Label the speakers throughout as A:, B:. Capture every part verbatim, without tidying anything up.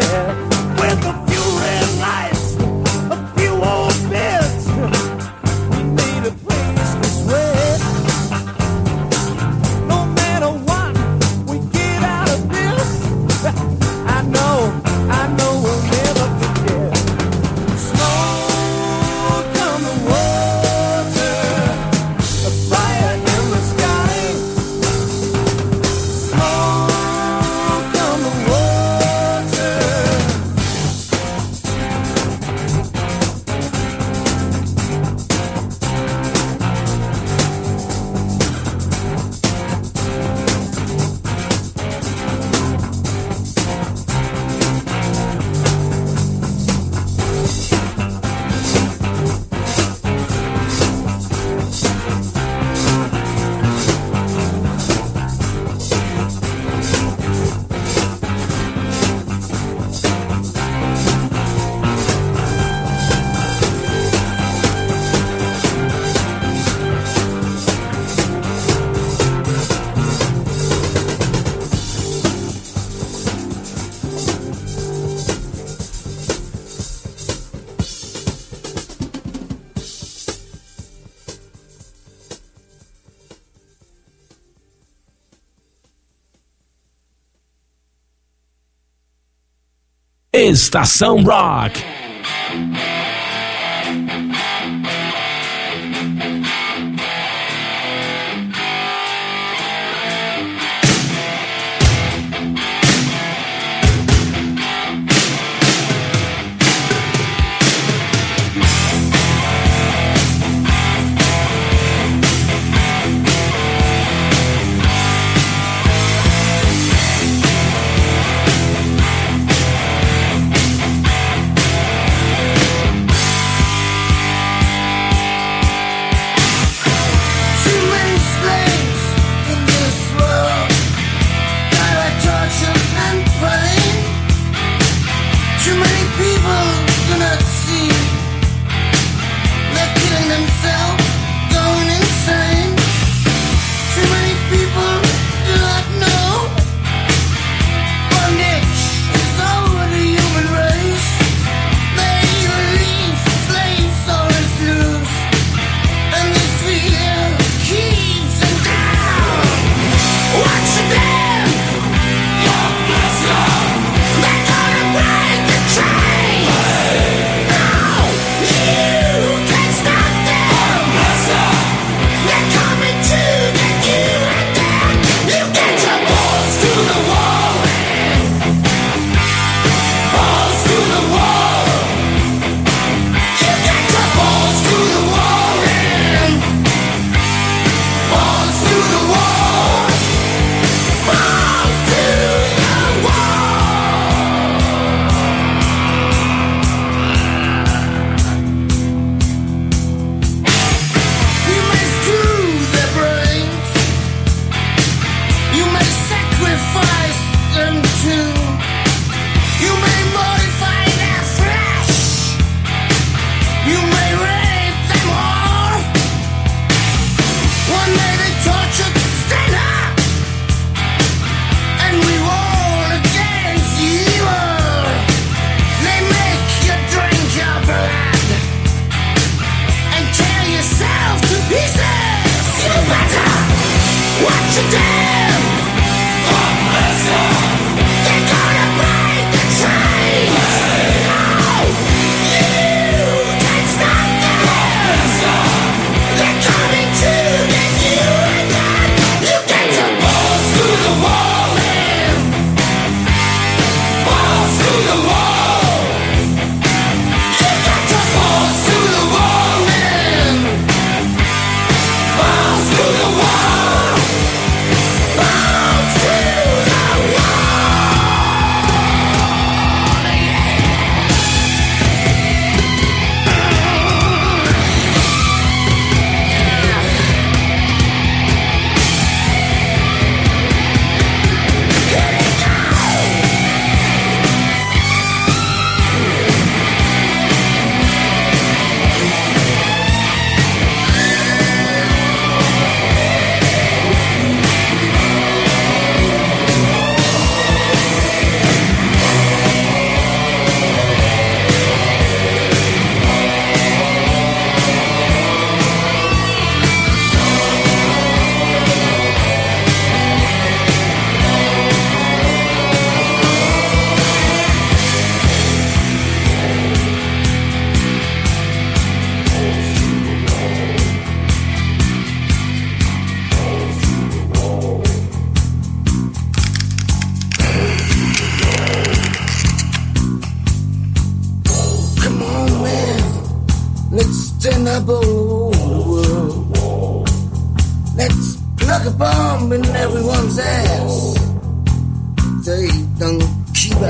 A: Estação Rock.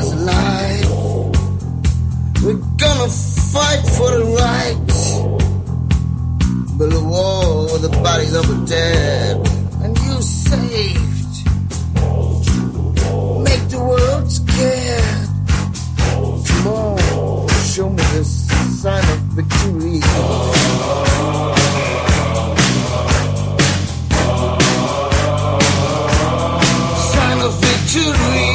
A: us alive. We're gonna fight for the right. Build a wall with the bodies of the dead, and you saved. Make the world scared. Come on, show me the sign of victory. Sign of victory.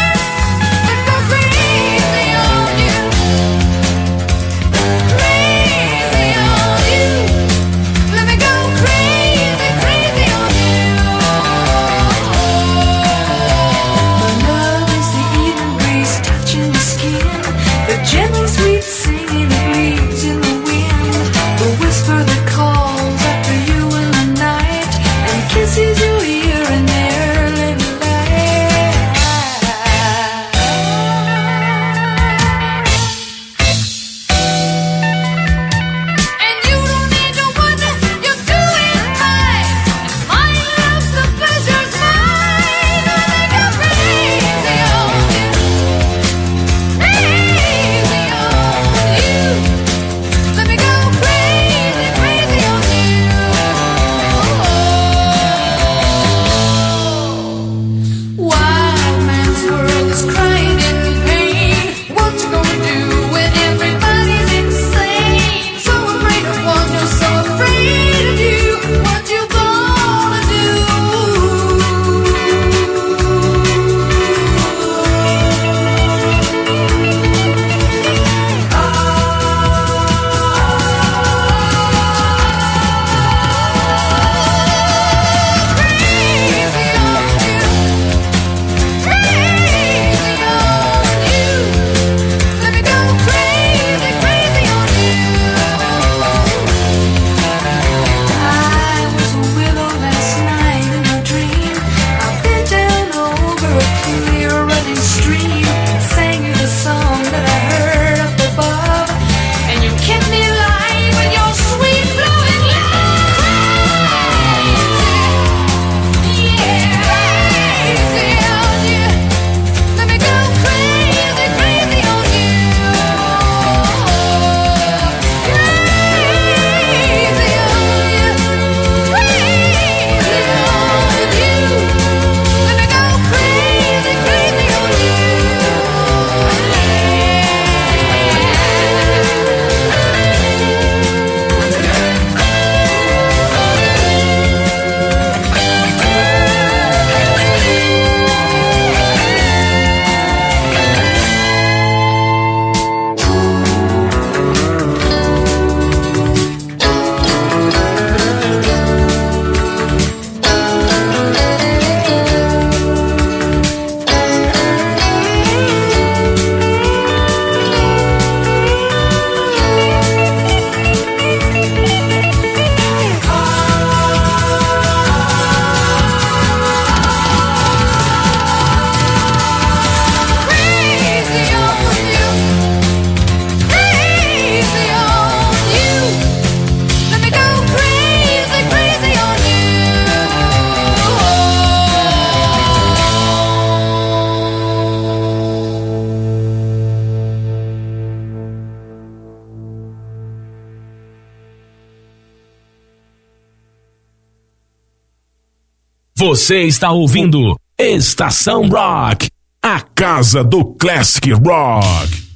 B: Rain Você está ouvindo Estação Rock, a casa do Classic Rock.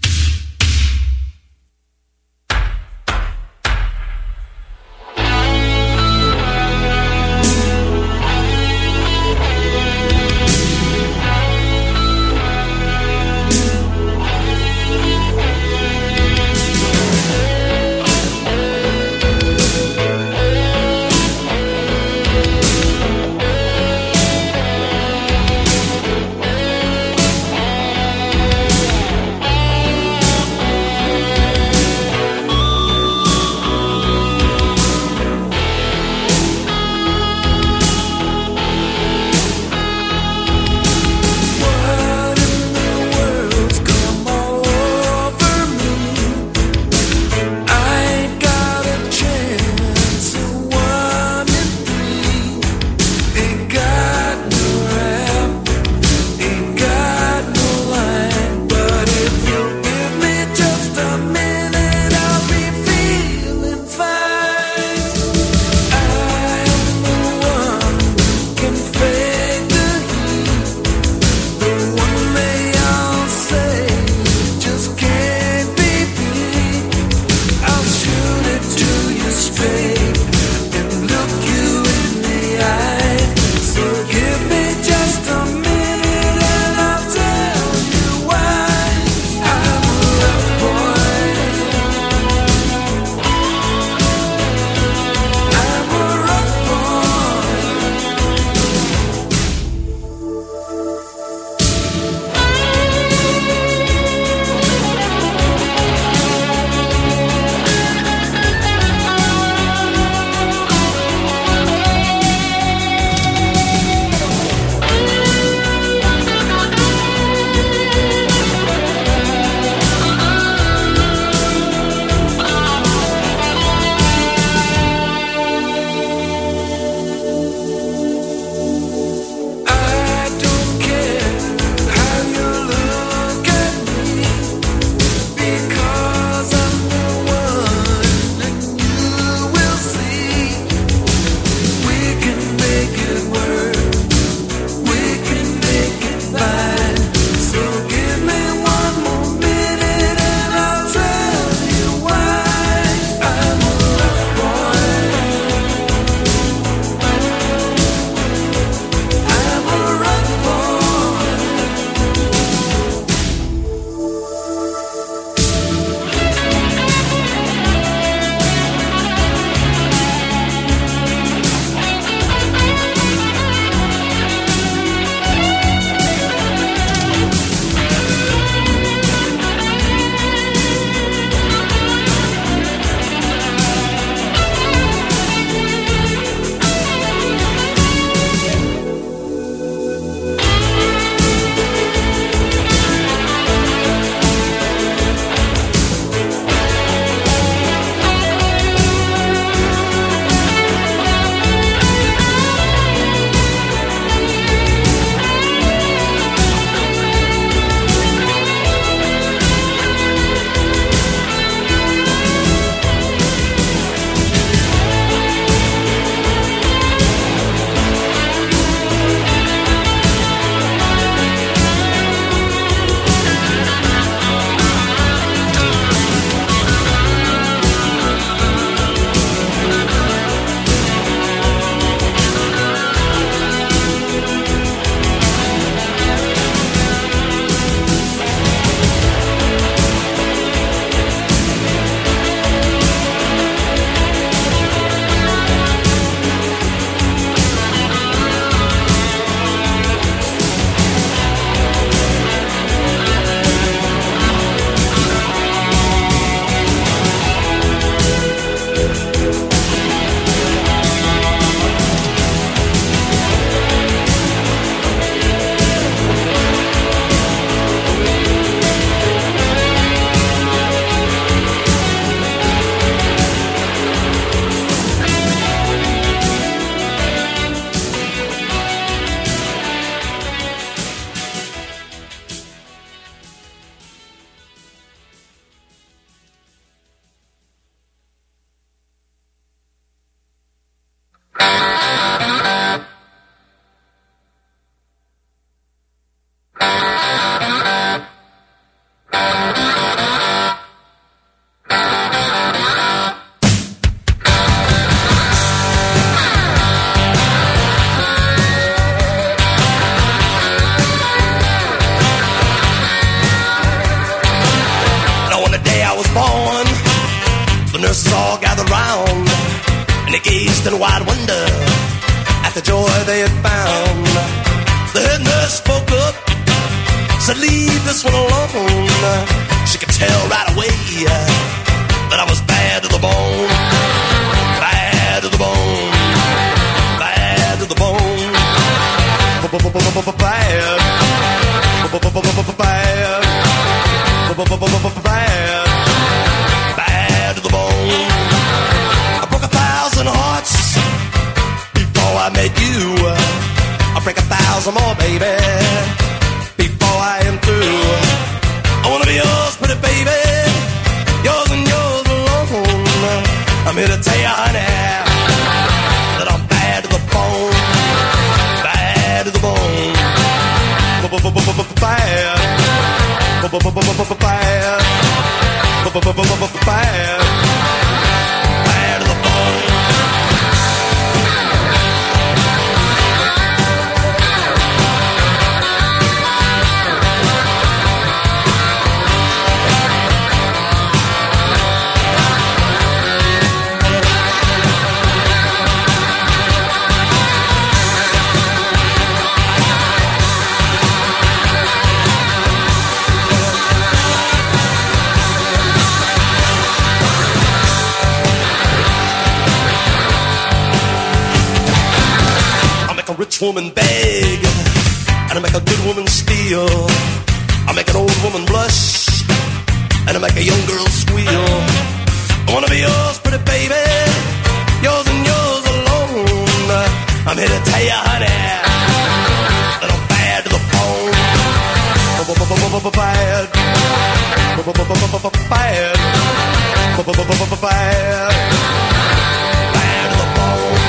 C: The nurses all gathered round, and they gazed in wide wonder at the joy they had found. The head nurse spoke up, said, leave this one alone. She could tell right away that I was bad to the bone. Bad to the bone. Bad to the bone. Bad. Bad. Bad. Bad to the bone. I broke a thousand hearts before I met you. I'll break a thousand more, baby, before I am through. I wanna be yours, pretty baby, yours and yours alone. I'm here to tell you, honey, that I'm bad to the bone. Bad to the bone. Bad. Bad. Bad. Bad to the bone. Rich woman beg, and I make a good woman steal. I make an old woman blush, and I make a young girl squeal. I wanna be yours, pretty baby, yours and yours alone. I'm here to tell you, honey, that I'm bad to the bone. Bad. Bad. Bad. Bad to the bone.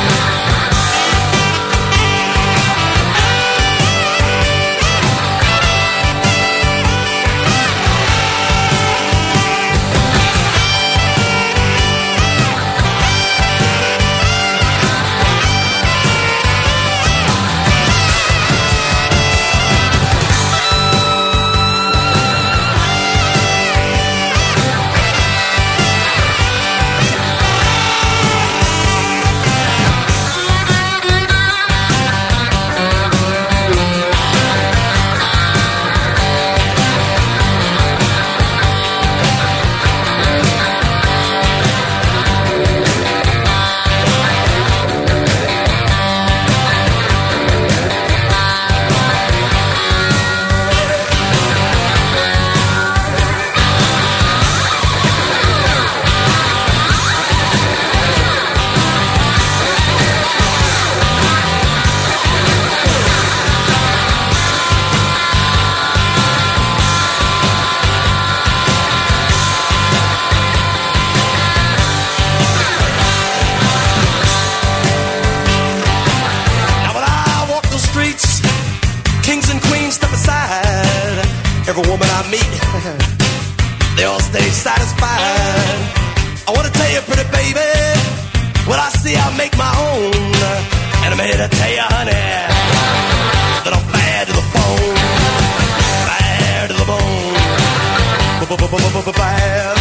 C: Every woman I meet, they all stay satisfied. I wanna tell you, pretty baby, what I see I make my own. And I'm here to tell you, honey, that I'm bad to the bone. Bad to the bone. Bad. Bad.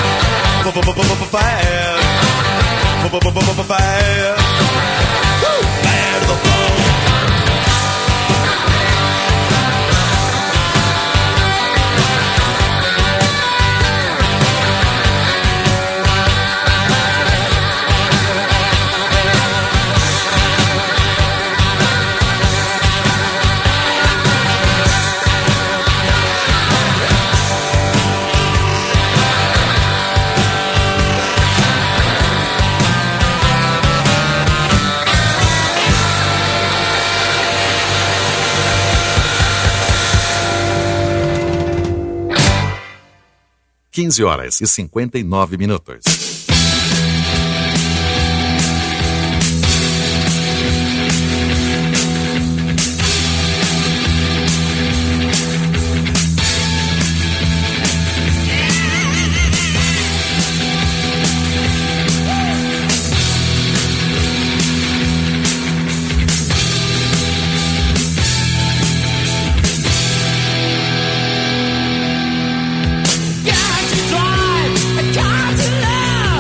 C: Bad. Bad to the bone.
D: quinze horas e cinquenta e nove minutos.
E: Got to drive, got to love.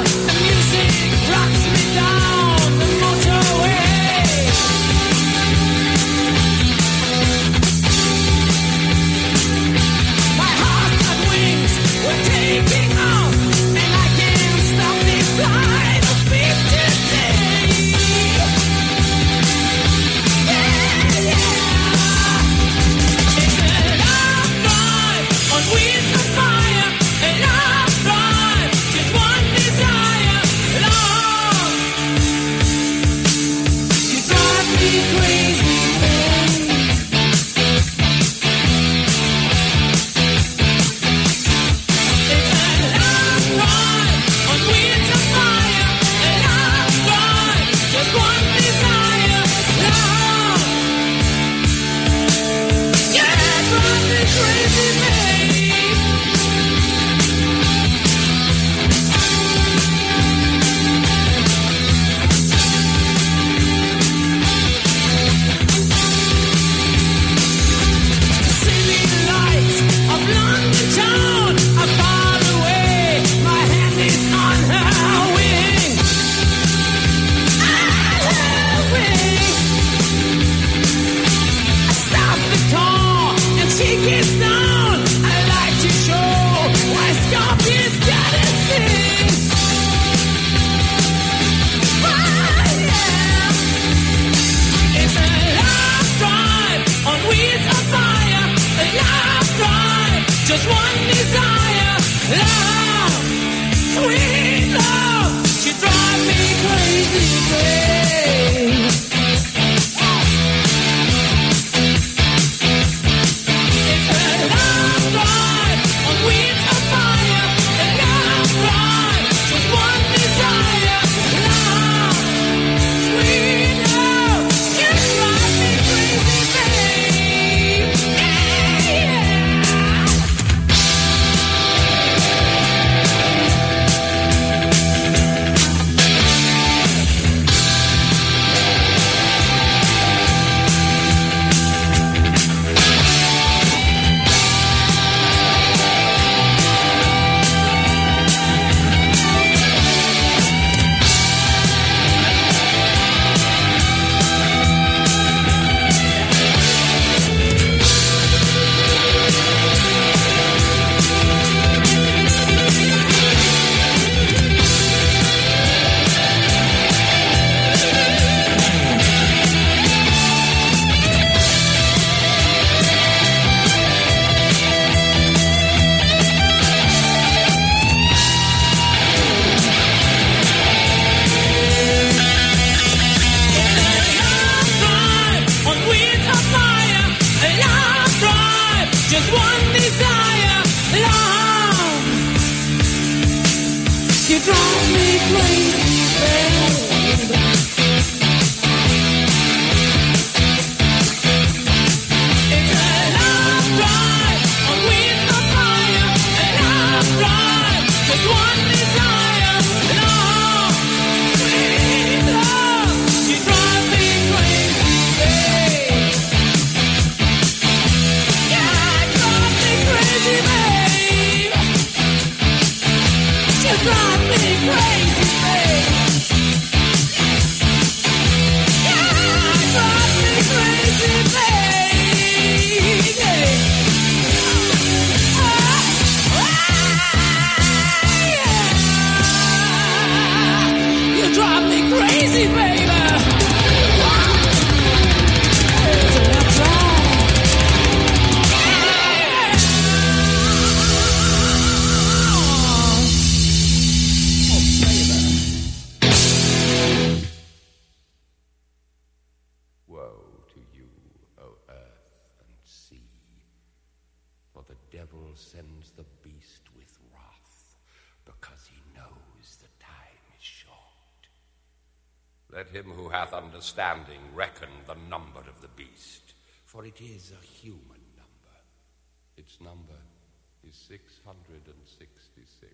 E: Let him who hath understanding reckon the number of the beast, for it is a human number. Its number is six hundred sixty-six.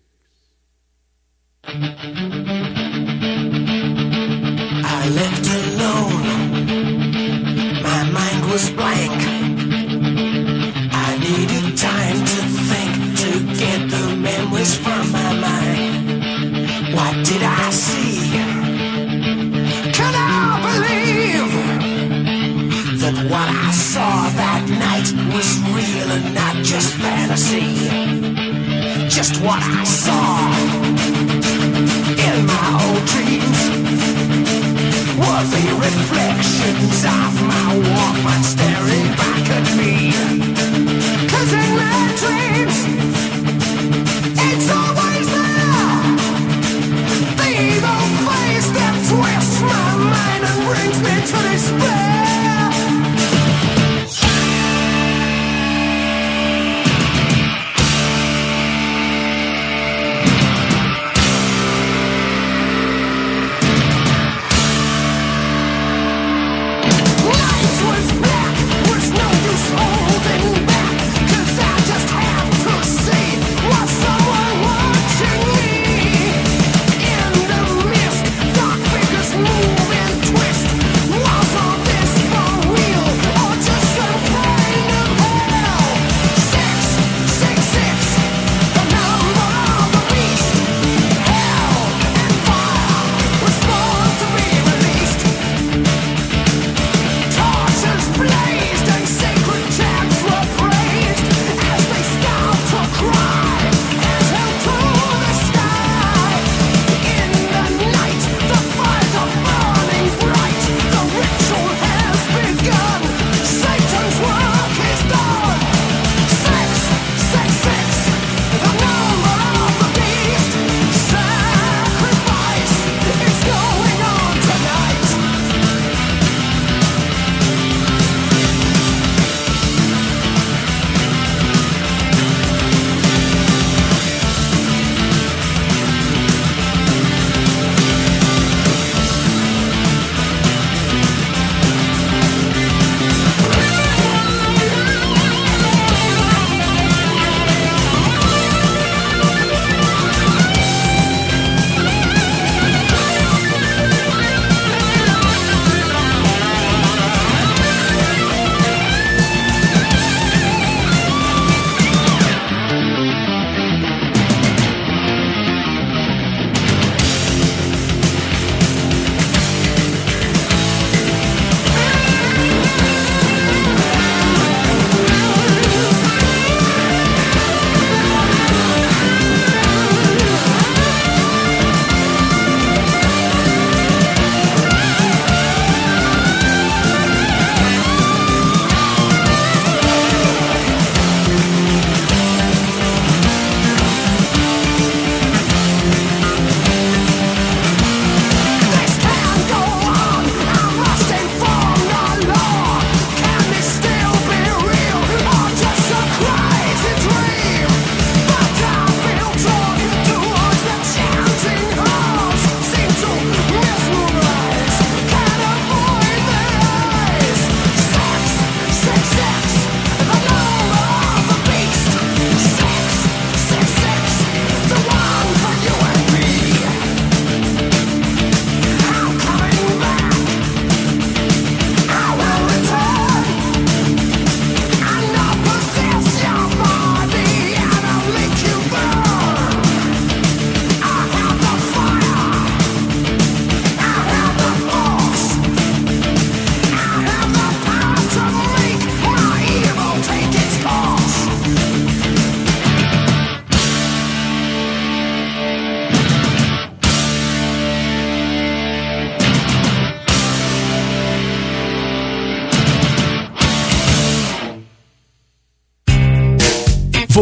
F: I left alone. My mind was blank. I needed time to think, to get the memories from my mind. What did I see? Can I believe that what I saw that night was real and not just fantasy? Just what I saw in my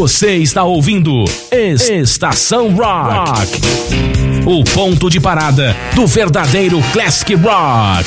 B: Você está ouvindo Estação Rock, o ponto de parada do verdadeiro Classic Rock.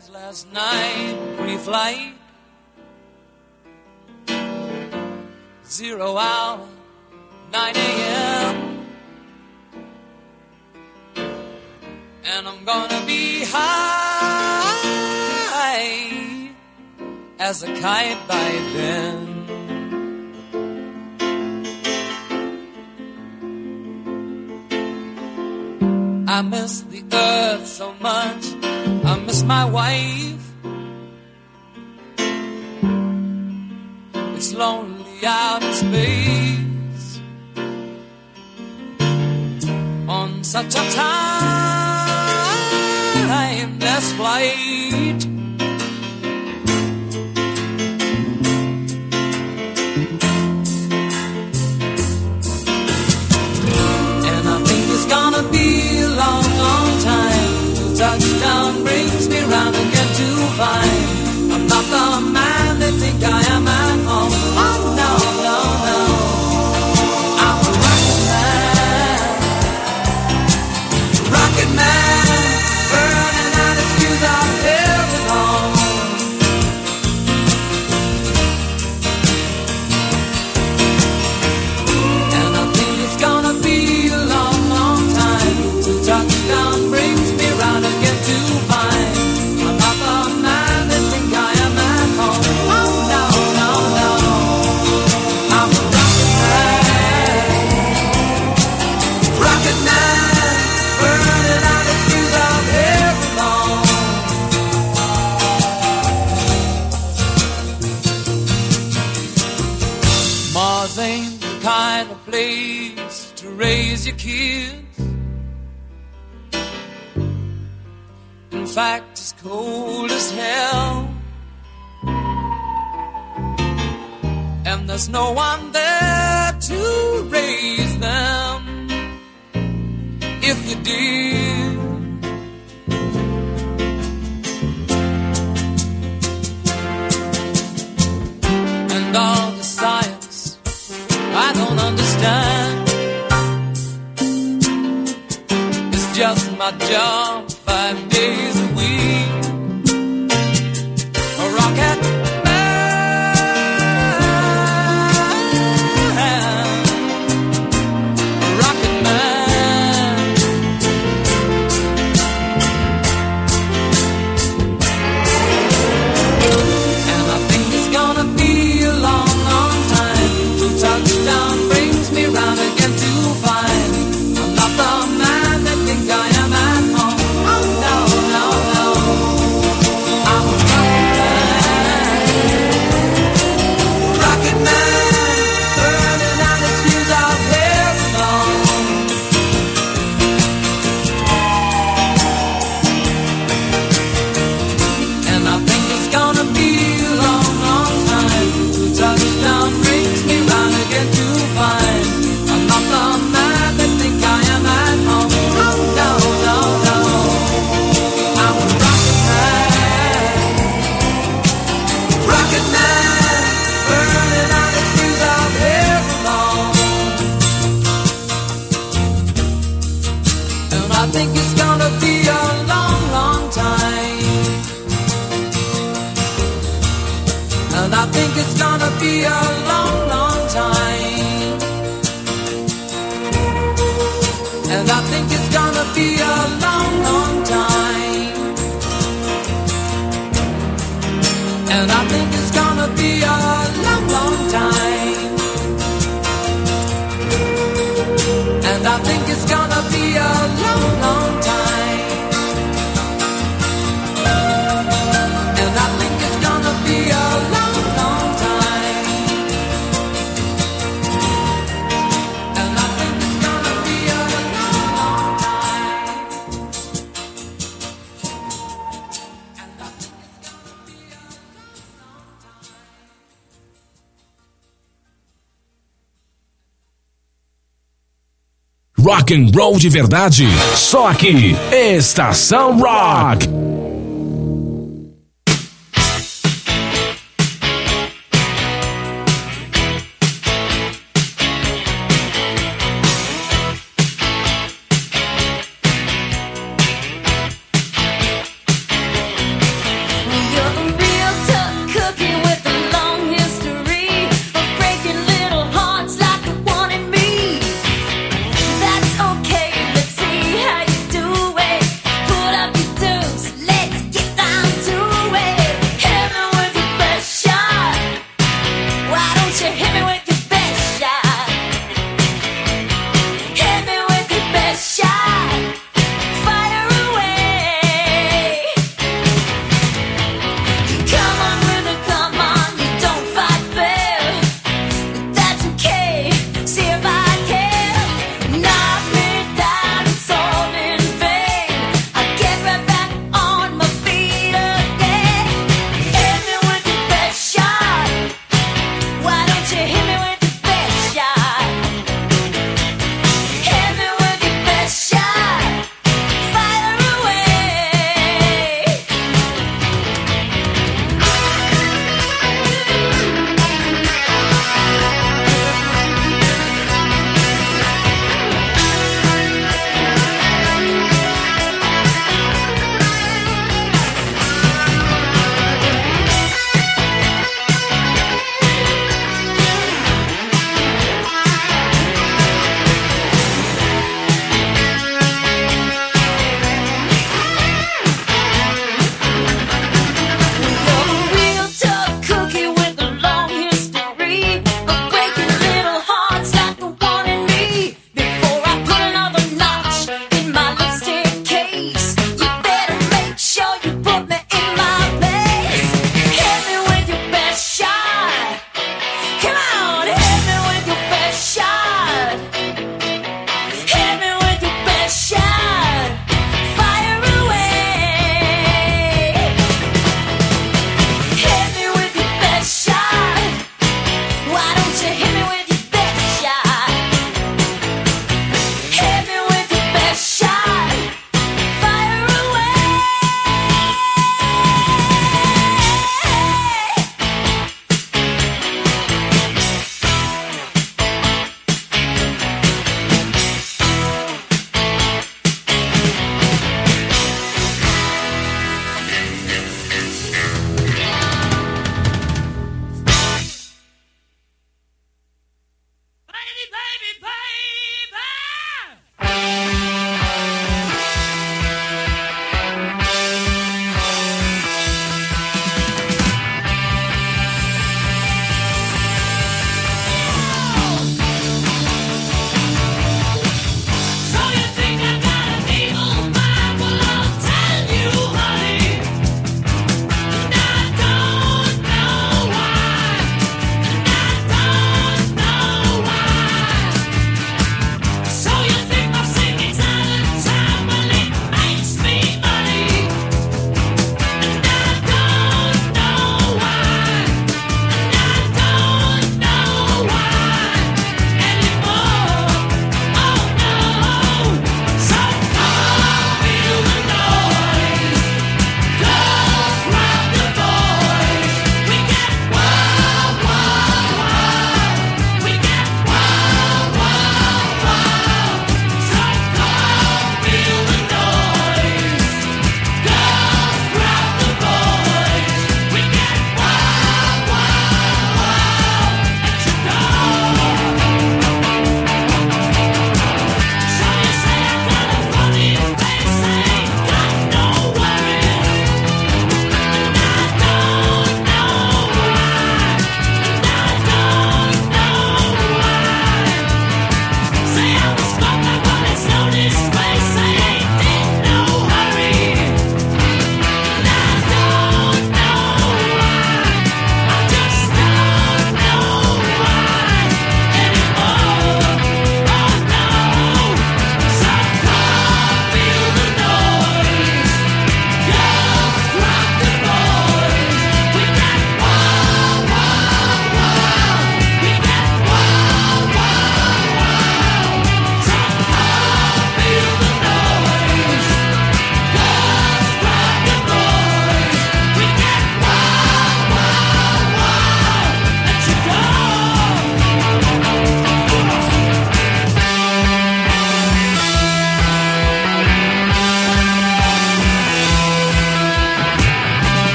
G: last night pre-flight. zero hour, nine a.m. And I'm gonna be high as a kite by then. I miss the earth so much, I miss my wife. It's lonely out in space on such a timeless flight. And I think it's gonna be a long, long time till touchdown brings me round again to find I'm not the man they think I am at home. Oh no, no, no, I'm a rocket man, rocket man, burning out his fuse out heaven home. And I think it's gonna be a long, long time till touchdown brings me round again to find I'm not the man they think I am at home. Oh no, no, no, I'm a rocket man, rocket man, burning out his fuse out heaven long. Mars ain't the kind of place to raise your kids. In fact, it's cold as hell, and there's no one there to raise them if you did. And all the science I don't understand, it's just my job five days a week. A rocket man, a rocket man. And I think it's gonna be a long, long time till touchdown brings me round again to find I'm not the man that think I am at home. Oh no, no, no, I'm a rocket man, rocket man, burning out his fuse out heaven long. And I think it's gonna be a long, long time till touchdown brings me round again to find I'm not the man that think I am at home. Oh no, no, no, I'm a rocket man, rocket man, burning out his fuse out heaven long. And I think it's gonna be a long, long time. And I think it's gonna be a long, long time. And I think it's gonna be a long, long time. And I think it's gonna be a long, long time. And I think it's gonna be a long, long time. And I think it's gonna be a long, long time. And I think it's gonna be a long, long time. And I think it's gonna be a long, long time.
B: Rock and roll de verdade, só aqui, Estação Rock.
H: You're a real tough cookie with a long history of breaking little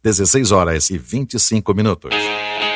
D: dezesseis horas e vinte e cinco minutos.